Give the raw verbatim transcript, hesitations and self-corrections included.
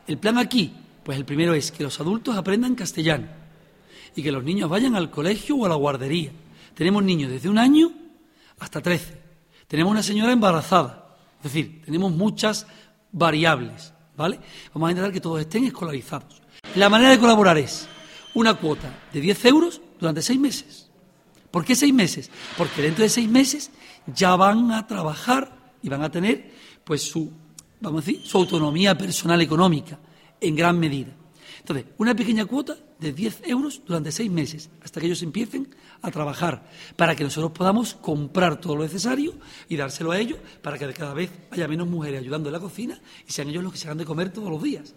el plan aquí, pues el primero es que los adultos aprendan castellano y que los niños vayan al colegio o a la guardería. Tenemos niños desde un año hasta trece. Tenemos una señora embarazada. Es decir, tenemos muchas variables, ¿vale? Vamos a intentar que todos estén escolarizados. La manera de colaborar es una cuota de diez euros durante seis meses. ¿Por qué seis meses? Porque dentro de seis meses ya van a trabajar y van a tener, pues, su, vamos a decir, su autonomía personal económica, en gran medida. Entonces, una pequeña cuota de diez euros durante seis meses, hasta que ellos empiecen a trabajar, para que nosotros podamos comprar todo lo necesario y dárselo a ellos, para que cada vez haya menos mujeres ayudando en la cocina y sean ellos los que se hagan de comer todos los días.